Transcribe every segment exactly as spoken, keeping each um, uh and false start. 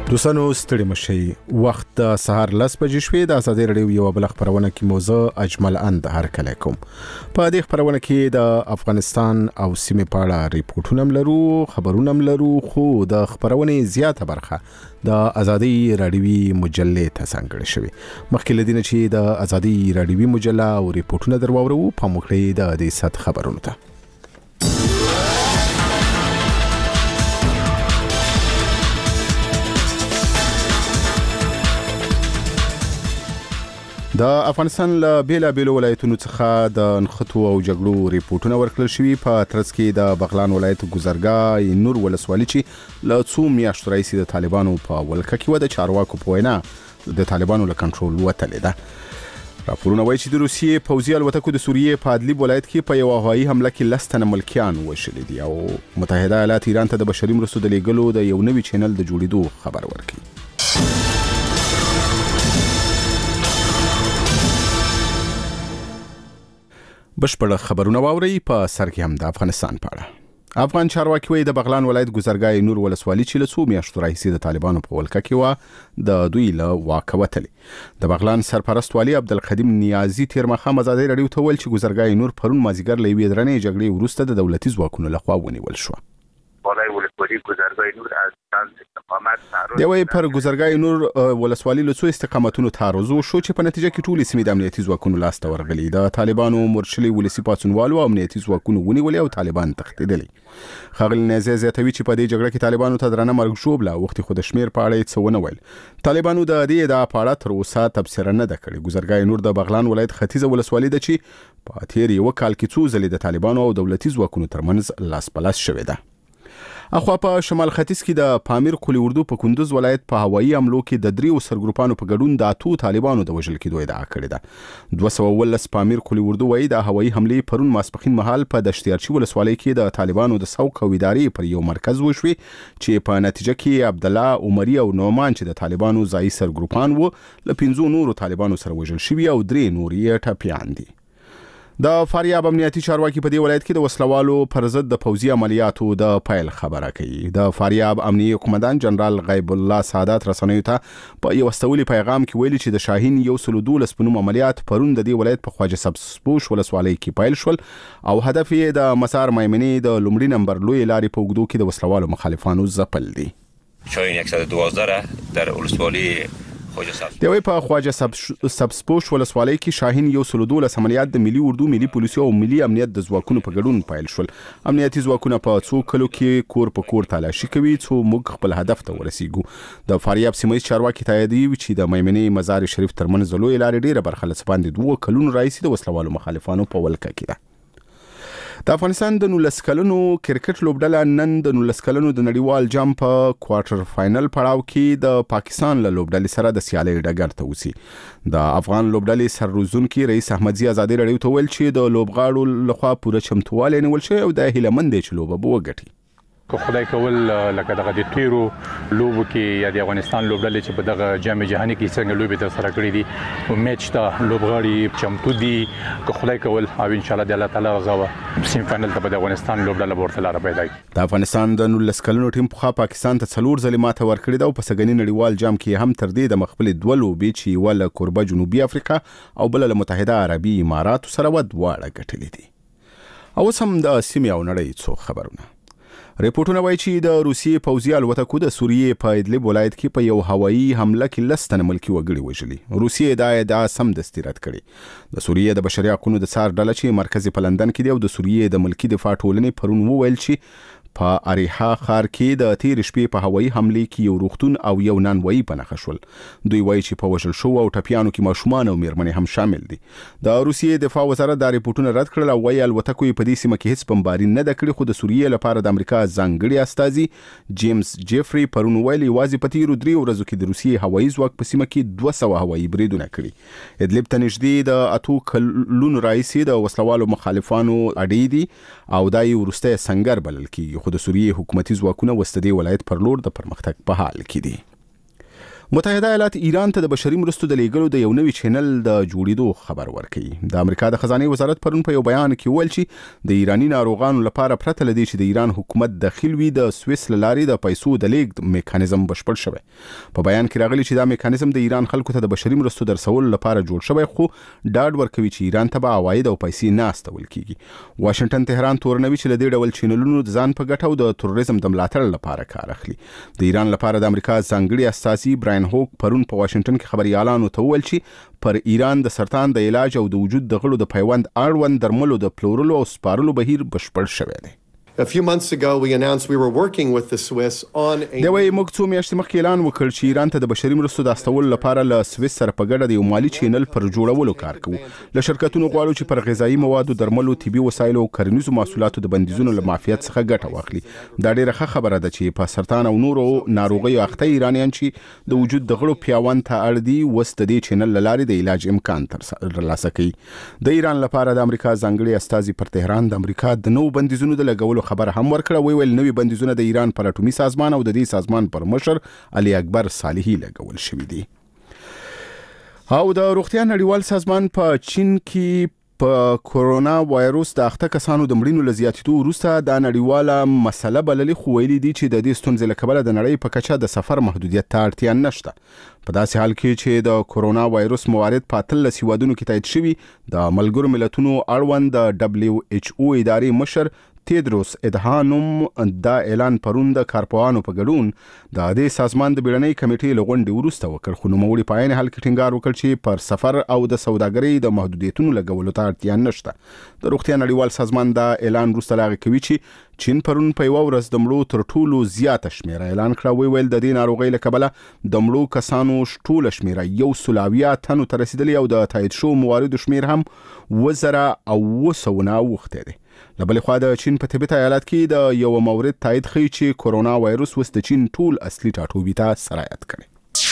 دوستانو ستړي مشي وخت د سهار لس بجې شوې د ازادي رادیو یو بل خبرونه کې موضوع اجمل اند هرکله کوم په دې خبرونه کې د افغانستان او سیمې په اړه ریپورتونه لرو خبرونه لرو خو د خبرونه زیاته برخه د ازادي رادیوي مجلې ته څنګه شوی مخکې لدینه چې د ازادي رادیوي مجله او ریپورتونه درواورو په مخکې د دې ست خبرونه ته د افغانستان له بیلا بیلو ولایتونو څخه د نښتو او جګړو ریپورتونه ورکړل شوي په ترڅ کې د بغلان ولایت ګذرګاه نور ولسوالي چې له څو میاشتو راهیسې د طالبانو په ولکه کې و د چارواکو په وینا د طالبانو له کنټرول وتلې ده راپورونه وایي چې د روسیې پوځي الوتکو د سوریې په ادلیب ولایت کې په یو هوایي حمله کې لس تنه ملکیان وژلي دي او متحده ایالات ایران ته د بشري مرستو د لیږلو د یو نوي چینل د جوړېدو خبر ورکړي بشپړ خبرونه واوري په سر کې هم د افغانستان په اړه افغان چارواکي وایي د بغلان ولایت ګذرګاه نور ولسوالي چې له څو میاشتو راهیسې د طالبانو په ولکه کې و د دوی له واکه وتلې د بغلان سرپرست والي عبدالقدیم نیازي تیر ماښام ازادي رادیو ته ویل چې ګذرګاه نور پرون مازیګر له یوې درنې جګړې وروسته د دولتي ځواکونو لخوا ونیول شو والای ولسوالی ګذرګاه نور از تاسو استقامت تعرض دی وای پر ګذرګاه نور ولسوالی له څو استقامتونو تعرض شو چې په نتیجه کې ټول سیمې د امنیتي ځواکونو لاس ته ورغلي د طالبانو مرشلي ولسی پاتونوالو امنیتي ځواکونو ونیول او طالبان تښتیدلي خغل نزه زیاتوي چې په دې جګړه کې طالبانو ته درنه مرګ شوبله وخت خود شمیر په اړه څه ونه ویل طالبانو د دې د اپاړه تر اوسه تبصره نه ده کړې ګذرګاه نور د بغلان ولایت ختیځه ولسوالی ده چې په تیر یو کال کې څو ځلې د طالبانو او دولتي ځواکونو ترمنځ لاس پلاس شوې ده اخوا په شمال ختیځ کې د پامیر قلی اردو په کندوز ولایت په هوایي حملو کې د دریو سرګروپانو په ګډون د اتو طالبانو د وژل کېدو ادعا کړې ده دوه سوه ولس پامیر قلی اردو وایي د هوایي حملې پرون ماسپښین مهال په دشتیارچي ولسوالۍ کې د طالبانو د څوک او ادارې پر یو مرکز وشوي چې په نتیجه کې عبدالله عمري او نومان چې د طالبانو ځایي سرګروپان وو له پنځو نورو طالبانو سره وژل شوي او درې نور یې ټپیان دي د فاریاب امنیتي چارواکي په دې ولایت کې د وسلوالو پر ضد د پوځي عملیاتو د پیل خبره کوي د فاریاب امنیتي قومندان جنرال غیب الله سعادت رسنیو ته په یو استولي پیغام کې ویلي چې د شاهین یو سل دولس په نوم عملیات پرون د دې ولایت په خواجه سبسپوش ولسوالۍ کې پیل شول او هدف یې د مسار میمنې د لومړي نمبر لوی لارې په اوږدو کې د وسلوالو مخالفانو ځپل دي شاهین صد و دوازده در ولسوالۍ دی وی په خواجه سبسپوش ولسوالۍ کې شاهین یو سل دولس عملیات د ملي اردو ملي پولیسو او ملي امنیت د ځواکونو په ګډون پیل شول امنیتي ځواکونه په څو کلو کې کور په کور تلاشي کوي څو موږ خپل هدف ته ورسیږو د فاریاب سیمه چارواکي تاییدي چې د میمنې مزار شریف ترمنځ د لوی لارې ډیره برخه لسپاندې دوه کلونو راځي د وسلوالو مخالفانو په ولکه کې ده د افغانستان د نولس کلنو کرکټ لوبډله نن د نولس کلنو د نړیوال جام په کوارټر فائنل پړاو کې د پاکستان له لوبډلې سره د سیالۍ ډګر ته وځي د افغان لوبډلې سرروزونکي رئیس احمدزي ازادي رادیو ته ویل چې د لوبغاړو لخوا پوره چمتووالی نیول شوی او د هیله مند دي چې لوبه به وګټي که خدای کول لکه دغه د ټیرو لوبو کې یا د افغانستان لوبډلې چې په دغه جام جهاني کې څنګه لوبې تر سره کړې دي او میچ ته لوبغاړي چمتو دي که خدای کول او ان شاء الله د الله تعالی غوا سیم فائنل ته د افغانستان لوبډله ورته لاره پیدا کړي د افغانستان د نولس کلنو ټیم په پاکستان ته څلور ځلې ماته ورکړې ده او په سګنی نړیوال جام کې هم تر دې د مخبل دوه لوبې چې ول کوربه جنوبي افریقا او بل له متحده عربي امارات سره ودواړه ګټلې دي او سم د سیمه او نړۍ څو خبرونه ریپورتونه وایي چې د روسیې پوځي الوتکو د سوریې په ادلیب ولایت کې په یو هوایي حمله کې لس تنه ملکي وګړي وژلي روسیې دا ادعا سمدستي رد کړې د سوریې د بشري حقوقو د څار ډله چې مرکز په لندن کې دی او د سوریې د ملکي دفاع ټولنې پرون وویل چې په اریحا ښار کې د تیر شپې په هوایي حملې کې یو روغتون او یو نانوایي په نښه شول دوی وایي چې په وژل شو او ټپیانو کې ماشومان او میرمنې هم شامل دي د روسیې دفاع وزارت دا ریپورتونه رد کړل او وایي الوتکو یې په دې سیمه کې هیڅ بمباري نه ده کړې خو د سوریې لپاره د امریکا ځانګړي استازي جیمز جیفري پرون ویلي یوازې په تیرو درې ورځو کې د روسیې هوایي ځواک په سیمه کې دوه سوه هوایي بریدونه کړي ادلیب ته نږدې د اتو کلونو راهیسې د وسلوالو مخالفانو اډې دي او دا یې وروستی سنګر بلل کېږي خو د سوریې حکومتي ځواکونه وسته دې ولایت پر لور د پرمختګ په حال کې دي متحده ایالات ایران ته د بشري مرستو د لیږلو د یو نوي چینل د جوړېدو خبر ورکړي. د امریکا د خزانه وزارت پرون په یو بیان کې ویل چې د ایرانی ناروغانو لپاره پرته لدی چې د ایران حکومت داخل وي د سویس لاري د پیسو د لیږد میکانیزم بشپړ شوی. په بیان کې راغلي چې دا میکانیزم د ایران خلکو ته د بشري مرستو درسول لپاره جوړ شوی، خو ډاډ ورکوي چې ایران ته به عواید او پیسې نه استول کیږي. واشنگټن تهران تورنوي چې لدی ډول چینلونو د ځان په ګټه او د تروریزم د ملاتړ لپاره کار اخلي. د ایران لپاره د امریکا ځانګړي استازي براین هوک پرون په واشنگټن کې خبريالانو ته وویل چې پر ایران د سرطان د علاج او د وجود د غړو د پیوند اړوند درملو د پلورلو او سپارلو بهیر بشپړ شوی دی. A few months ago we announced we were working with the Swiss on a د وی موږ څو میاشتې مخکې اعلان وکړ چې ایران ته د بشري مرستو د استول لپاره له سویس سره په ګډه د یو مالی چینل پر جوړولو کار کوو. له شرکتونو غواړو چې پر غذایی موادو، درملو، طبي وسایلو او کرنیزو محصولاتو د بندیزونو له معافیت څخه ګټه واخلي. دا ډیره ښه خبره ده چې په سرطان او نورو ناروغیو اخته ایرانیان چې د وجود د غړو پیاوند ته اړ دي وس د دې چینل له لارې د علاج امکان ترلاسه کوي. د ایران لپاره د امریکا ځانګړي استازي پر تهران د امریکا د نوو بندیزونو د لګولو خبر هم ورکړه. وی ویل نوې بندیزونه د ایران پر اټومي سازمان او د دې سازمان پر مشر علي اکبر صالحي لګول شوي دي. او د روغتیا نړیوال سازمان په چین کې په کورونا وایروس د اخته کسانو د مړینو له زیاتېدو وروسته د نړیواله مسله بللې، خو ویلي دي چې د دې ستونزې له کبله د نړۍ په کچه د سفر محدودیت ته اړتیا نشته. په داسې حال کې چې د کورونا وایروس موارد په اتلس هیوادونو کې تایید شوي، د ملګرو ملتونو اړوند د دبلیو ایچ او ادارې مشر تیدروس ادهانوم دا اعلان پرون د کارپوهانو په ګډون د دې سازمان د بیړنۍ کمیټې له غونډې وروسته وکړ. خو نوموړي په عین حال کې ټینګار وکړ چې پر سفر او د سوداګرۍ د محدودیتونو لګولو ته اړتیا نشته. د روغتیا نړیوال سازمان دا اعلان وروسته لاغې کوي چې چین پرون په یوه ورځ د مړو تر ټولو زیاته شمیره اعلان کړه. وی ویل د دې ناروغۍ له کبله د مړو کسانو ټوله شمیره یو سل اویا تنو ته رسیدلې او د تایید شوو مواردو شمیر هم اوه زره او اوه سوه نه اوښتی دی. له بلې خوا د چین په طبیعت ایالت کې د یو مورد تایید ښیي چې کورونا وایروس اوس د چین ټول اصلي ټاټوبي ته سرایت کړی.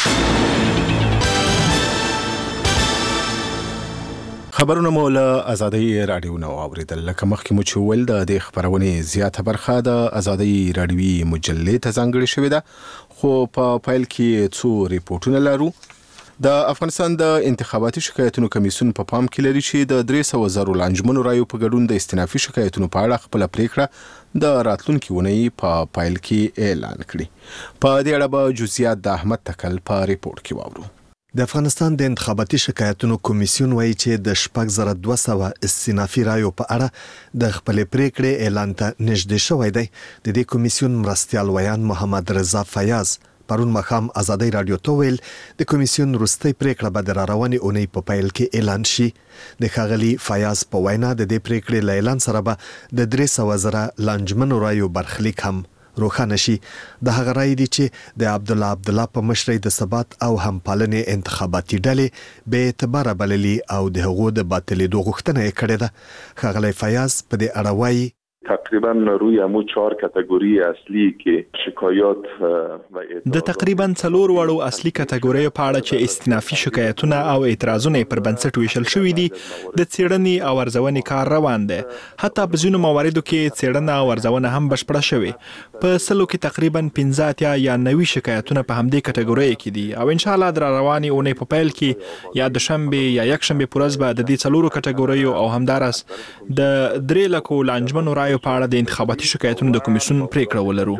خبرونه مو له آزادۍ راډیو نه واوریدل. لکه مخکې مو چې ویل د دې خبرونې زیاته برخه د آزادۍ راډیوي مجلې ته ځانګړې شوې ده، خو په پیل کې څو ریپورتونه لرو. د افغانستان د انتخاباتي شکایتونو کمیسیون په پام کې لري چې د درې سوه زرو لانجمنو رایو په ګډون د استینافي شکایتونو په اړه خپله پریکړه د راتلونکي اونۍ په پیل کې اعلان کړي. په دې اړه به جزئیات د احمد تکل په ریپورت کې واورو. د افغانستان د انتخاباتي شکایتونو کمیسیون وایي چې د شپږ زره دوه سوه استینافي رایو په اړه د خپلې پریکړې اعلان ته نږدې شوی دی. د دې کمیسیون مرستیال ویان محمد رضا فیاض پرون مخام آزادۍ راډیو ته ویل د کمیسیون وروستۍ پریکړه به د راروانې اونۍ په پیل کې اعلان شي. د ښاغلي فیاض په وینا د دې پریکړې له اعلان سره به د درې سوه زره لانجمنو رایو برخلیک هم روښانه شي. د هغه رایې دي چې د عبدالله عبدالله په مشرۍ د ثبات او همپالنې انتخاباتي ډلې بې اعتباره بللي او د هغو د باطلېدو غوښتنه یې کړې ده. ښاغلی فیاض په دې اړه وایي تقریبا روی همو چهار کاتگوری اصلی که شکایات و د تقریبا څلور وړو اصلي کاتګوریو په اړه چې استینافي شکایتونه او اعتراضونه پر بنسټ ویشل شوي دي، د څېړنې او ارزونې کار روان دی. حتی په ځینو مواردو کې څېړنه او ارزونه هم بشپړه شوې. په سلو کې تقریبا پنځه اتیا یا نوي شکایتونه په همدې کاتګورۍ کې دي او ان شاء الله د روانې اونۍ په پیل کې یا دوشنبه یا یکشنبه په ورځ به د دې څلورو کاتګوریو او همدارس د درې لکو لانجمنو رایو په اړه د انتخاباتي شکایتونو د کمیسیون پریکړه ولرو.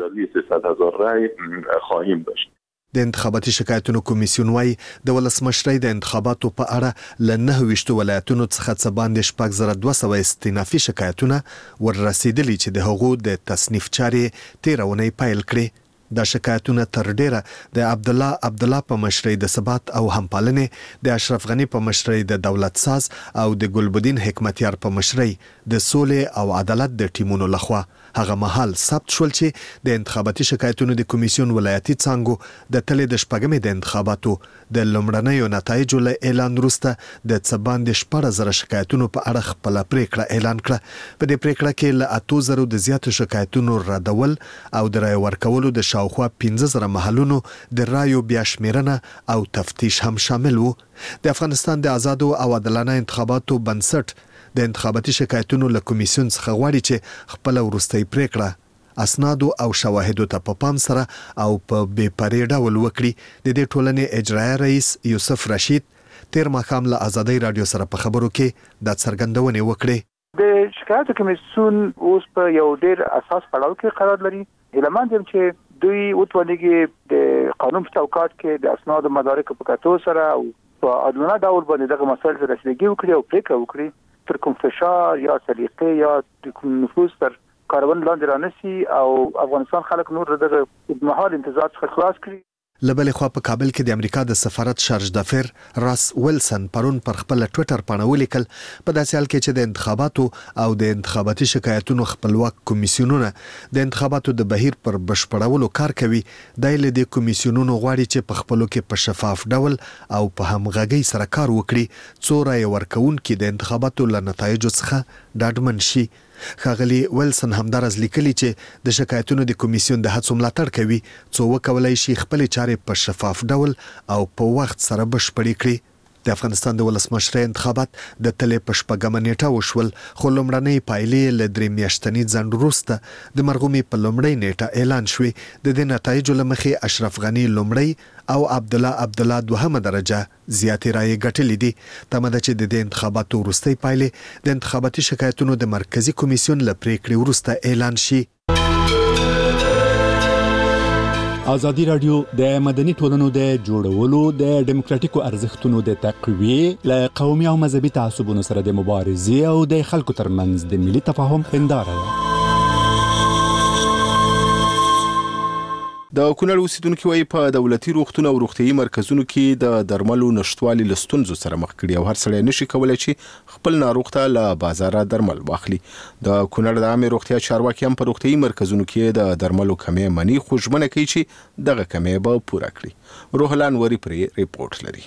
د انتخاباتي شکایتونو کمیسیون وايي د ولسمشرۍ د انتخاباتو په اړه له نهه ویشتو ولایتونو څخه څه باندې شپږ زره دوه سوه استینافي شکایتونه وررسېدلي چې د هغو د تصنیف چارې تېره اونۍ پیل کړې. دا شکایتونه تر ډیره د عبدالله عبدالله په مشرۍ د ثبات او همپالنې، د اشرف غنی په مشرۍ د دولت ساز او د ګلبدین حکمتیار په مشرۍ د سولې او عدالت د ټیمونو لخوا هغه مهال ثبت شول چې د انتخاباتي شکایتونو د کمیسیون ولایتي څانګو د تلې د شپږمې د انتخاباتو د لومړنیو نتایجو له اعلان وروسته د څه باندې شپاړس زره شکایتونو په اړه خپله پریکړه اعلان کړه. په دې پریکړه کې له اتو زرو د زیاتو شکایتونو ردول او د رایې ورکولو د شاوخوا پنځه زره محلونو د رایو بیا شمیرنه او تفتیش هم شامل وو. د افغانستان د آزادو او عادلانه انتخاباتو بنسټ د انتخاباتي شکایتونو له کمیسیون څخه غواړي چې خپل وروستۍ پریکړه اسنادو او شواهدو ته په پام سره او په بې پرې ډول وکړي. د دې ټولنې اجرایي رئیس یوسف رشید تیر ماښام له ازادۍ رادیو سره په خبرو کې د څرګندونې وکړې. د شکایت کمیسیون اوس په یو ډیر اساس پړاو کې قرار لري. اعلان دي چې دوی وټولېږي د قانون په چوکاټ کې د اسناد مدارک په کتو سره او په عادلانه ډول باندې دغه مسایل سره رسیدګي وکړي او پریکړه وکړي تر کوم فشار یا سلیقې یا د کوم نفوذ تر کارون لاندې رانسي او افغانستان خلک نور دغه مهال انتظار څخه خلاص کړي. لبل خو په کابل کې د امریکا د سفارت شارج دافیر راس ویلسن پرون پر خپل ټوئیټر باندې ولیکل په داسې حال کې چې د انتخاباتو او د انتخاباتي شکایتونو خپلواک کمیسیونونه د انتخاباتو د بهیر پر بشپړولو کار کوي. د دې کمیسیونونو غواړي چې په خپلو کې په شفاف ډول او په همغږۍ سره کار وکړي څو رای ورکوونکي د انتخاباتو له نتایجو څخه ډاډمن شي. ښاغلي ویلسن همدارز لیکلي چې د شکایتونو د کمیسیون د هڅو ملاتړ کوي څو وکولای شي خپل چارې په شفاف ډول او په وخت سره بشپړې کړي. د افغانستان د ولسمشرۍ انتخابات د تلې په شپږمه نیټه وشول خو لومړنۍ پایلې له درې میاشتني ځنډ وروسته د مرغومې په لومړۍ نیټه اعلان شوې. د دې نتایجو له مخې اشرف غني لومړی او عبدالله عبدالله دوهمه درجه زیاتې رایې ګټلې دي. تمه ده چې د دې انتخاباتو وروستۍ پایلې د انتخاباتي شکایتونو د مرکزی کمیسیون له پریکړې وروسته اعلان شي. ازادي رادیو د مدني ټولنو د جوړولو د دیموکراتیکو ارزښتونو د تقویې له قومي او مذهبي تعصبونو سره د مبارزې او د خلکو ترمنځ د ملي تفاهم هنداره ده. د کونړ اوسیدونکو وايي په دولتي روغتون او روغتيایي مرکزونو کې د درملو نشټوالي له ستونزو سره مخ کړي او هر سړی نشي کولای چې خپل ناروغ ته له بازاره درمل واخلي. د کونړ د عامه روغتیا چارواکي هم په روغتيایي مرکزونو کې د درملو کمې مني خو ژمنه کوي چې دغه کمې به پوره کړي. روحلان وری پرې ریپورت لري.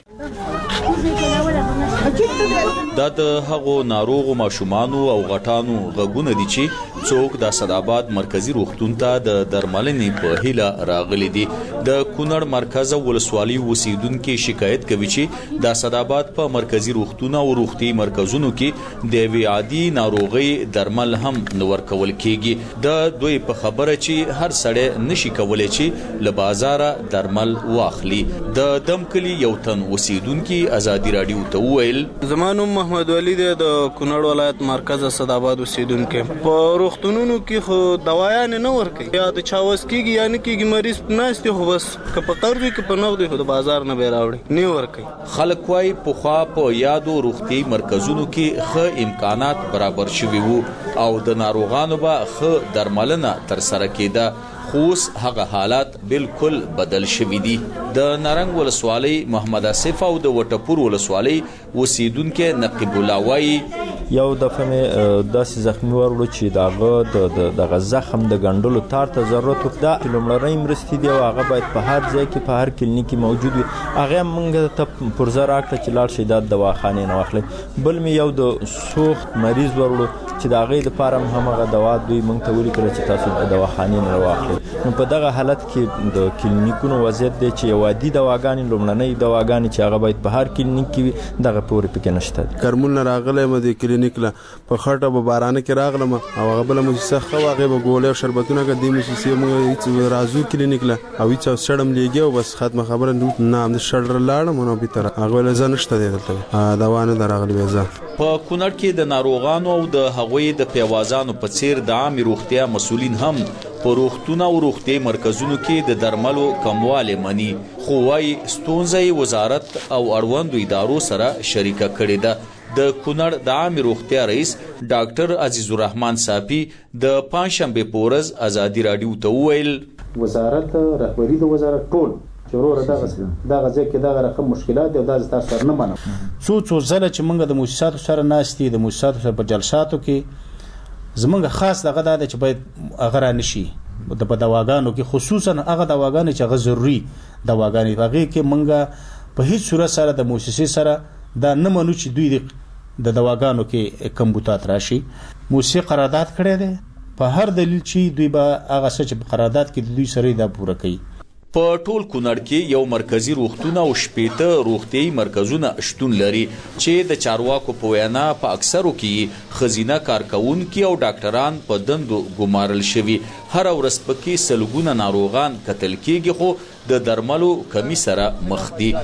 دا د هغو ناروغو ماشومانو او غټانو غږونه دي چې څوک د اسداباد مرکزی روغتون ته د درملنې په هیله راغلي دي. د کونړ مرکز ولسوالي اوسیدونکو شکایت کوي چې د اسداباد په مرکزی روغتون او روغتي مرکزونو کې د وی عادي ناروغي درمل هم نور کول کیږي. د دوی په خبره چې هر سړی نشي کولای چې له بازاره درمل واخلي. د دمکلی یو تن اوسیدونکو ازادي رادیو ته ویل زمانو محمد ولی د کونړ ولایت مرکز اسداباد اوسیدونکو په روغتونونو کې خو دوايان نه ورکي یا د چاوس کېږي یا نه کېږي مریض ناشته خو بس که په قرض کې په نغد خو د بازار نه به راوړي نه ورکي. خلک وايي په خوا په یادو روغتي مرکزونو کې ښه امکانات برابر شوي وو او د ناروغانو به ښه درملنه تر سره کېده خوس هغه حالات بالکل بدل شوي دي. د نارنګ ولسوالۍ محمد اسف او د وټپور ولسوالۍ اوسیدونکو نقیب الله وايي یو دفعه مې داسې زخمی ورولو چې دغه دغه زخم د ګنډلو تار ته ضرورت و. دا لومړنۍ مرستې دي او هغه باید په هر ځای کې په هر کلینیک کې موجود وي. هغه موږ ته پرزه راکړه چې لاړ شئ دا دواخانې نه واخلئ. بل مې یو د سوخت مریض ورولو چې د هغې دپاره هم همغه دوا دوی موږ ته ولیکله چې تاسو د دواخانې نه راواخلئ. نو په دغه حالت کې د کلینیکونو وضعیت دی چې یو عادي دواګانې لومړنۍ دواګانې چې هغه باید په هر کلینیک کې وي دغه پورې پکې نشته. کرمول نه راغلی م د کلینیک له په خټه به بارانه کې راغلم او هغه بله موسسه ښه وه هغې به ګولۍ او شربتونه که دې موسسې موږ هېڅ رازو کلینیک له او هېڅ شړم لیږي او بس ختمه خبره نه همدې شړ لاړم نو بېرته هغه ویله زه نشته دی دلته دوا نه ده راغلې بیا زه. په کونړ کې د ناروغانو او د هغوی د پیوازانو په څیر د عامې روغتیا مسؤلین هم په روغتون او روغتي مرکزونو کې د درملو کموالی مني خو وايي ستونزه یې وزارت او اړوندو ادارو سره شریکه کړې ده. د کونړ د عامې روغتیا رئیس ډاکټر عزیز الرحمن صافي د پنجشنبې په ورځ ازادي راډیو ته وویل وزارت رهبري د وزارت ټول چې وروره دغه دغه ځای کې دغه رقم مشکلات دي او دا تاسو سره نه منم. څو څو ځله چې موږ د مؤسساتو سره ناستې د مؤسساتو سره په جلساتو کې زمونږ خاص دغه دا چې باید هغه را نشي د په دواګانو کې خصوصا هغه دواګانې چې هغه ضروري دواګانې هغې کې موږ په هیڅ صورت سره د مؤسسې سره دا نه منو چې دوی د دواګانو کې کمبوتات راشي. موسسې قرارداد کړی دی په هر دلیل چې دوی به هغه څه چې په قرارداد کې د دوی سره دا پوره کوي. په ټول کونړ کې یو مرکزی روغتون او شپېته روغتیايي مرکزونه شتون لري چې د چارواکو په وینا په اکثرو کې ښځینه کارکوونکي او ډاکټران په دندو ګمارل شوي. هره ورځ پکې سلګونه ناروغان کتل کېږي خو د درملو کمی سره مخ دي.